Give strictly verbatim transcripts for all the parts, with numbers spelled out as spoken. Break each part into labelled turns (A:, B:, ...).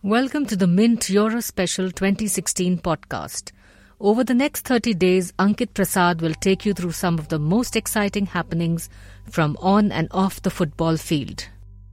A: Welcome to the Mint Euro Special twenty sixteen podcast. Over the next thirty days, Ankit Prasad will take you through some of the most exciting happenings from on and off the football field.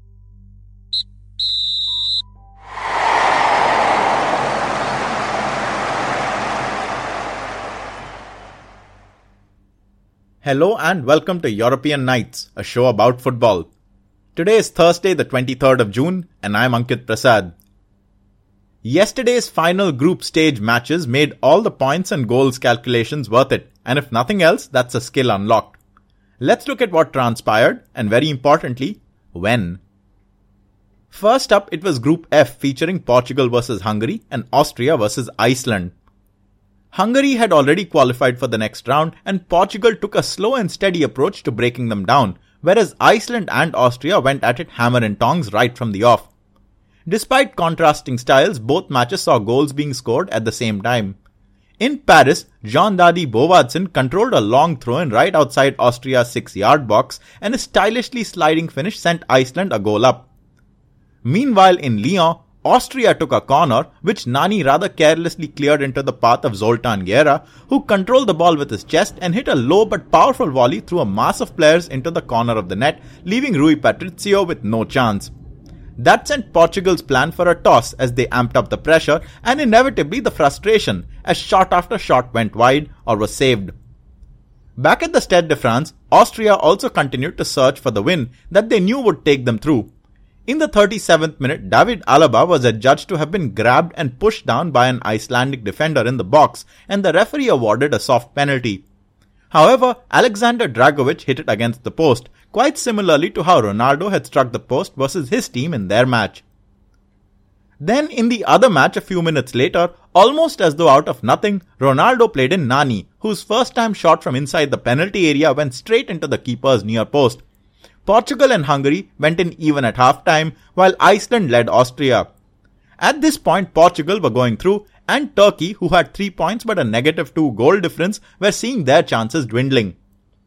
B: Hello and welcome to European Nights, a show about football. Today is Thursday, the twenty-third of June, and I'm Ankit Prasad. Yesterday's final group stage matches made all the points and goals calculations worth it, and if nothing else, that's a skill unlocked. Let's look at what transpired, and very importantly, when. First up, it was Group F featuring Portugal versus Hungary and Austria versus Iceland. Hungary had already qualified for the next round, and Portugal took a slow and steady approach to breaking them down, whereas Iceland and Austria went at it hammer and tongs right from the off. Despite contrasting styles, both matches saw goals being scored at the same time. In Paris, Jean-Dadi Bovaardsen controlled a long throw-in right outside Austria's six-yard box, and a stylishly sliding finish sent Iceland a goal up. Meanwhile, in Lyon, Austria took a corner, which Nani rather carelessly cleared into the path of Zoltan Guerra, who controlled the ball with his chest and hit a low but powerful volley through a mass of players into the corner of the net, leaving Rui Patricio with no chance. That sent Portugal's plan for a toss as they amped up the pressure and inevitably the frustration as shot after shot went wide or was saved. Back at the Stade de France, Austria also continued to search for the win that they knew would take them through. In the thirty-seventh minute, David Alaba was adjudged to have been grabbed and pushed down by an Icelandic defender in the box, and the referee awarded a soft penalty. However, Alexander Dragovic hit it against the post, quite similarly to how Ronaldo had struck the post versus his team in their match. Then in the other match a few minutes later, almost as though out of nothing, Ronaldo played in Nani, whose first time shot from inside the penalty area went straight into the keeper's near post. Portugal and Hungary went in even at half-time, while Iceland led Austria. At this point, Portugal were going through, and Turkey, who had three points but a negative two goal difference, were seeing their chances dwindling.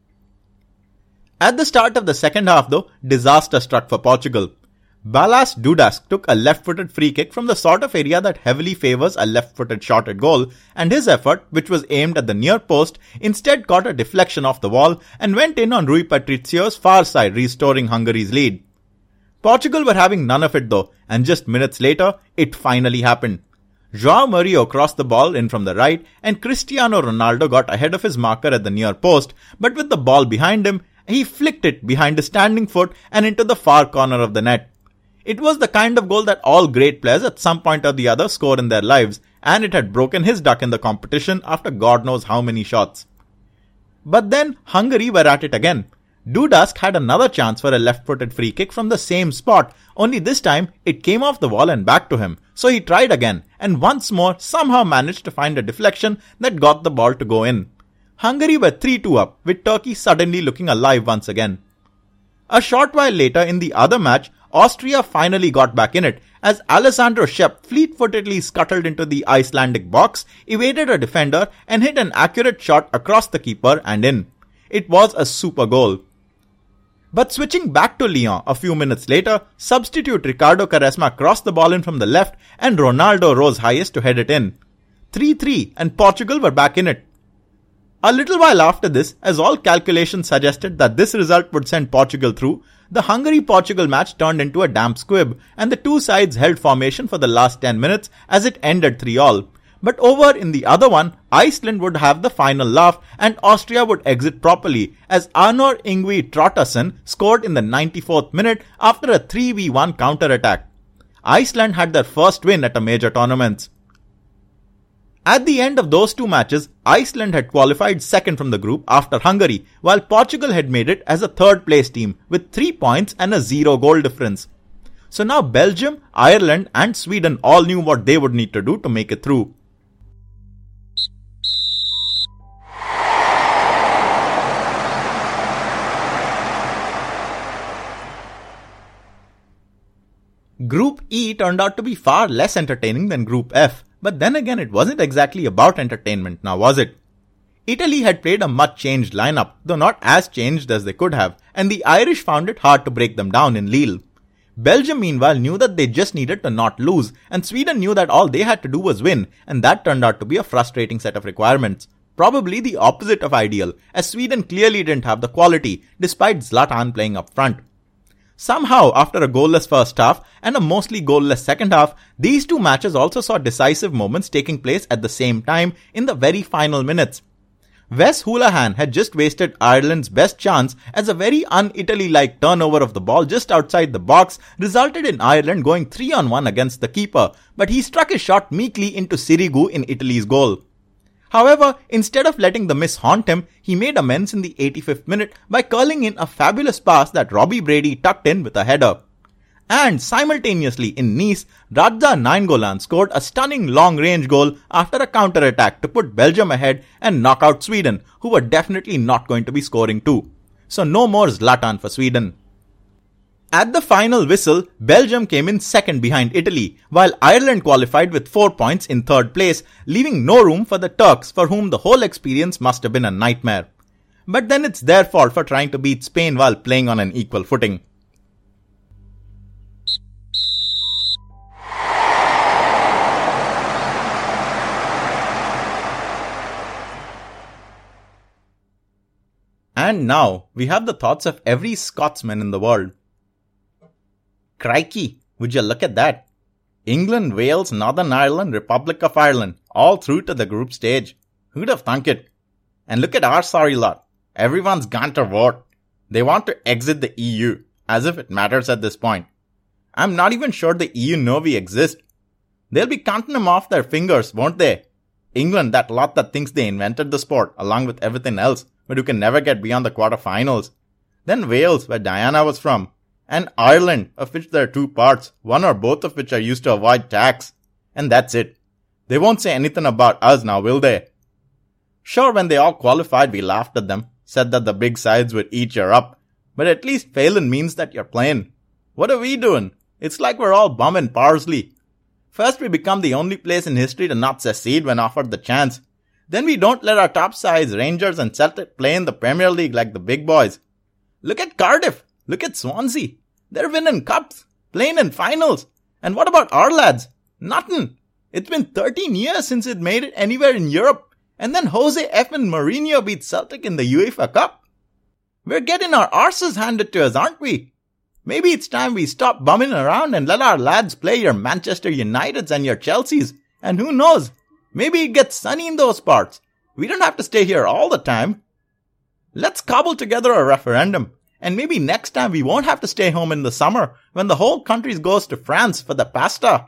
B: At the start of the second half though, disaster struck for Portugal. Balázs Dudas took a left-footed free kick from the sort of area that heavily favours a left-footed shot at goal, and his effort, which was aimed at the near post, instead caught a deflection off the wall and went in on Rui Patricio's far side, restoring Hungary's lead. Portugal were having none of it though, and just minutes later, it finally happened. João Mario crossed the ball in from the right, and Cristiano Ronaldo got ahead of his marker at the near post, but with the ball behind him, he flicked it behind his standing foot and into the far corner of the net. It was the kind of goal that all great players at some point or the other score in their lives, and it had broken his duck in the competition after God knows how many shots. But then Hungary were at it again. Dudas had another chance for a left-footed free kick from the same spot, only this time it came off the wall and back to him. So he tried again, and once more somehow managed to find a deflection that got the ball to go in. Hungary were three two up, with Turkey suddenly looking alive once again. A short while later in the other match, Austria finally got back in it, as Alessandro Schepp fleet-footedly scuttled into the Icelandic box, evaded a defender and hit an accurate shot across the keeper and in. It was a super goal. But switching back to Lyon a few minutes later, substitute Ricardo Quaresma crossed the ball in from the left and Ronaldo rose highest to head it in. three three and Portugal were back in it. A little while after this, as all calculations suggested that this result would send Portugal through, the Hungary-Portugal match turned into a damp squib and the two sides held formation for the last ten minutes as it ended three all. But over in the other one, Iceland would have the final laugh and Austria would exit properly as Arnór Ingvi Traustason scored in the ninety-fourth minute after a three v one counter-attack. Iceland had their first win at a major tournament. At the end of those two matches, Iceland had qualified second from the group after Hungary, while Portugal had made it as a third place team with three points and a zero goal difference. So now Belgium, Ireland and Sweden all knew what they would need to do to make it through. Group E turned out to be far less entertaining than Group F. But then again, it wasn't exactly about entertainment, now was it? Italy had played a much changed lineup, though not as changed as they could have, and the Irish found it hard to break them down in Lille. Belgium meanwhile knew that they just needed to not lose, and Sweden knew that all they had to do was win, and that turned out to be a frustrating set of requirements. Probably the opposite of ideal, as Sweden clearly didn't have the quality, despite Zlatan playing up front. Somehow, after a goalless first half and a mostly goalless second half, these two matches also saw decisive moments taking place at the same time in the very final minutes. Wes Hoolahan had just wasted Ireland's best chance as a very un-Italy-like turnover of the ball just outside the box resulted in Ireland going three on one against the keeper, but he struck his shot meekly into Sirigu in Italy's goal. However, instead of letting the miss haunt him, he made amends in the eighty-fifth minute by curling in a fabulous pass that Robbie Brady tucked in with a header. And simultaneously in Nice, Radza Nainggolan scored a stunning long-range goal after a counter-attack to put Belgium ahead and knock out Sweden, who were definitely not going to be scoring too. So no more Zlatan for Sweden. At the final whistle, Belgium came in second behind Italy, while Ireland qualified with four points in third place, leaving no room for the Turks, for whom the whole experience must have been a nightmare. But then it's their fault for trying to beat Spain while playing on an equal footing. And now, we have the thoughts of every Scotsman in the world. Crikey, would you look at that? England, Wales, Northern Ireland, Republic of Ireland, all through to the group stage. Who'd have thunk it? And look at our sorry lot. Everyone's gone to vote. They want to exit the E U, as if it matters at this point. I'm not even sure the E U know we exist. They'll be counting them off their fingers, won't they? England, that lot that thinks they invented the sport, along with everything else, but who can never get beyond the quarterfinals. Then Wales, where Diana was from. And Ireland, of which there are two parts, one or both of which are used to avoid tax. And that's it. They won't say anything about us now, will they? Sure, when they all qualified, we laughed at them, said that the big sides would eat you up. But at least failing means that you're playing. What are we doing? It's like we're all bumming parsley. First we become the only place in history to not secede when offered the chance. Then we don't let our top sides, Rangers and Celtic, play in the Premier League like the big boys. Look at Cardiff. Look at Swansea. They're winning cups, playing in finals. And what about our lads? Nothing. It's been thirteen years since it made it anywhere in Europe. And then Jose F. and Mourinho beat Celtic in the UEFA Cup. We're getting our arses handed to us, aren't we? Maybe it's time we stop bumming around and let our lads play your Manchester Uniteds and your Chelseas. And who knows? Maybe it gets sunny in those parts. We don't have to stay here all the time. Let's cobble together a referendum. And maybe next time we won't have to stay home in the summer when the whole country goes to France for the pasta.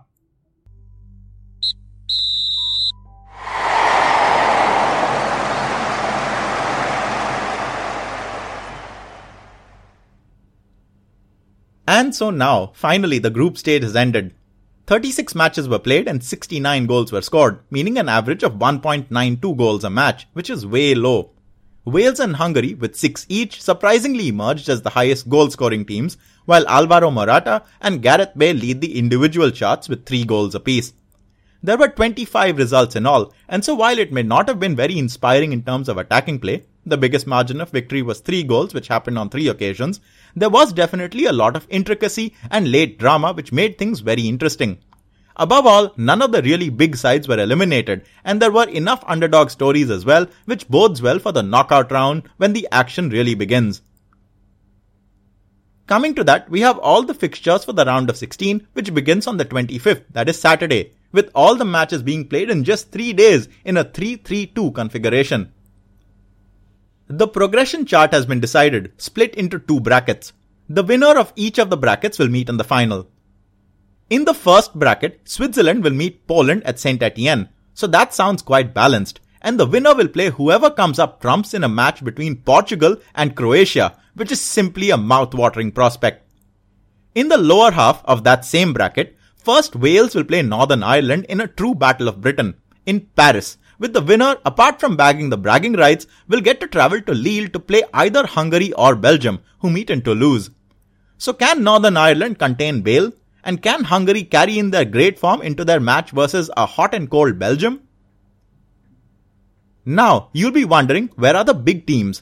B: And so now, finally the group stage has ended. thirty-six matches were played and sixty-nine goals were scored, meaning an average of one point nine two goals a match, which is way low. Wales and Hungary, with six each, surprisingly emerged as the highest goal-scoring teams, while Alvaro Morata and Gareth Bale lead the individual charts with three goals apiece. There were twenty-five results in all, and so while it may not have been very inspiring in terms of attacking play, the biggest margin of victory was three goals, which happened on three occasions, there was definitely a lot of intricacy and late drama which made things very interesting. Above all, none of the really big sides were eliminated, and there were enough underdog stories as well, which bodes well for the knockout round when the action really begins. Coming to that, we have all the fixtures for the round of sixteen, which begins on the twenty-fifth, that is Saturday, with all the matches being played in just three days in a three three two configuration. The progression chart has been decided, split into two brackets. The winner of each of the brackets will meet in the final. In the first bracket, Switzerland will meet Poland at Saint Etienne, so that sounds quite balanced, and the winner will play whoever comes up trumps in a match between Portugal and Croatia, which is simply a mouth-watering prospect. In the lower half of that same bracket, first Wales will play Northern Ireland in a true Battle of Britain, in Paris, with the winner, apart from bagging the bragging rights, will get to travel to Lille to play either Hungary or Belgium, who meet in Toulouse. So can Northern Ireland contain Bale? And can Hungary carry in their great form into their match versus a hot and cold Belgium? Now, you'll be wondering, where are the big teams?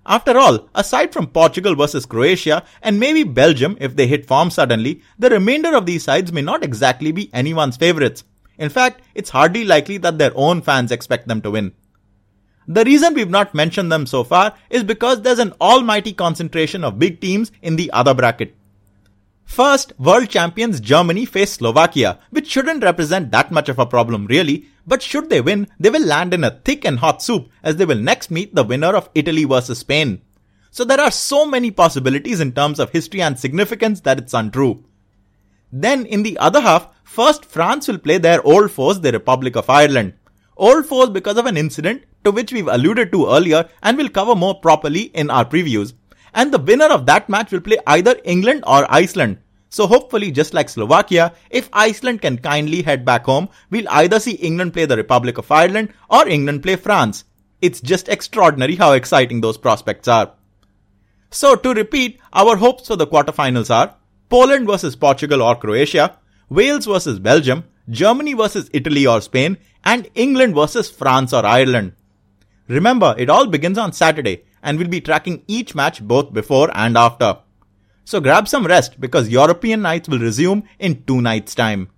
B: After all, aside from Portugal versus Croatia and maybe Belgium if they hit form suddenly, the remainder of these sides may not exactly be anyone's favourites. In fact, it's hardly likely that their own fans expect them to win. The reason we've not mentioned them so far is because there's an almighty concentration of big teams in the other bracket. First, world champions Germany face Slovakia, which shouldn't represent that much of a problem really, but should they win, they will land in a thick and hot soup as they will next meet the winner of Italy versus Spain. So there are so many possibilities in terms of history and significance that it's untrue. Then in the other half, first France will play their old foes, the Republic of Ireland. Old foes because of an incident to which we've alluded to earlier and will cover more properly in our previews. And the winner of that match will play either England or Iceland. So hopefully, just like Slovakia, if Iceland can kindly head back home, we'll either see England play the Republic of Ireland or England play France. It's just extraordinary how exciting those prospects are. So to repeat, our hopes for the quarterfinals are Poland versus Portugal or Croatia, Wales versus Belgium, Germany versus Italy or Spain, and England versus France or Ireland. Remember, it all begins on Saturday, and we'll be tracking each match both before and after. So grab some rest because European nights will resume in two nights' time.